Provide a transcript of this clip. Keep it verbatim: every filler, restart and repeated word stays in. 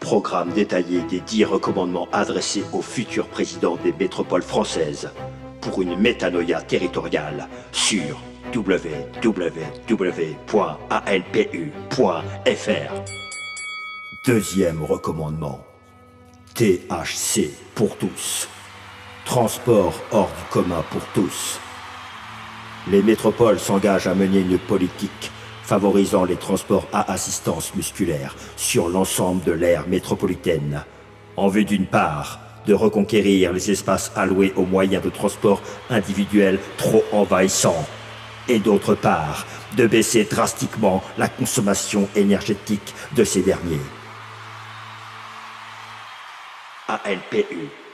Programme détaillé des dix recommandements adressés au futur président des métropoles françaises pour une métanoïa territoriale sur w w w point a n p u point f r. Deuxième recommandement. T H C pour tous. Transport hors du commun pour tous. Les métropoles s'engagent à mener une politique favorisant les transports à assistance musculaire sur l'ensemble de l'aire métropolitaine, en vue d'une part de reconquérir les espaces alloués aux moyens de transport individuels trop envahissants, et d'autre part de baisser drastiquement la consommation énergétique de ces derniers. A N P U